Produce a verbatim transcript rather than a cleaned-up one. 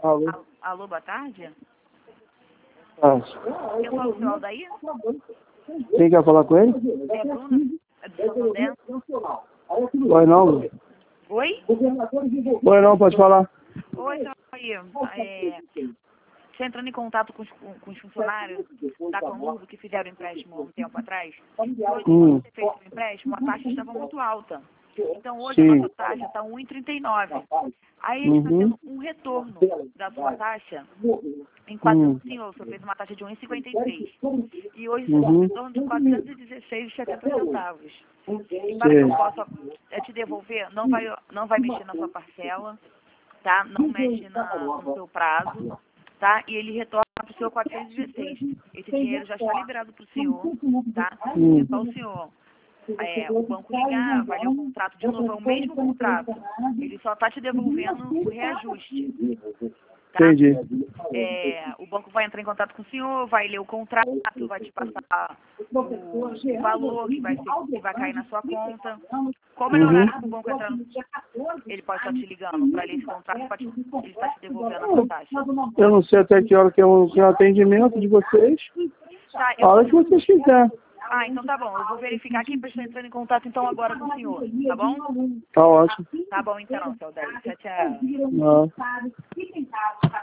Alô? Al- Alô, boa tarde. Ah, Eu falo o seu Aldair? quem quer falar com ele? É Bruna? É do Santander? Oi, não. Oi? Oi, não, pode falar. Oi, seu Aldair. É, você entrando em contato com os, com, com os funcionários da Camundo que fizeram empréstimo há um tempo atrás. E hoje, Hum. quando você fez o empréstimo, a taxa estava muito alta. Então, hoje a Sim. nossa taxa está um e trinta e nove. Aí a gente está Uhum. tendo um retorno da sua taxa em Hum. quatrocentos, senhor, você fez uma taxa de um e cinquenta e seis. E hoje você tem um Uhum. retorno de quatrocentos e dezesseis e setenta centavos. E para que eu Sim. possa é, te devolver, não vai, não vai mexer na sua parcela, tá? Não mexe na, no seu prazo, tá? E ele retorna para o seu quatrocentos e dezesseis. Esse dinheiro já está liberado para o senhor, tá? Hum. É só o senhor, é, o banco ligar, vai ler o contrato de novo, é o mesmo contrato. Ele só está te devolvendo o reajuste, tá? Entendi. É, o banco vai entrar em contato com o senhor, vai ler o contrato, vai te passar o, o valor que vai, ser, que vai cair na sua conta. Como é o Uhum. horário que o banco entrar no... Ele pode estar te ligando para ler esse contrato, para te, ele está te devolvendo a sua taxa. Eu não sei até que hora que é o, que é o atendimento de vocês. Tá, A eu hora que vou... vocês quiserem. Ah, então tá bom. Eu vou verificar aqui para estar entrando em contato então agora com o senhor, tá bom? Tá ótimo. Tá bom então, seu Daí. Tchau, tchau. Não.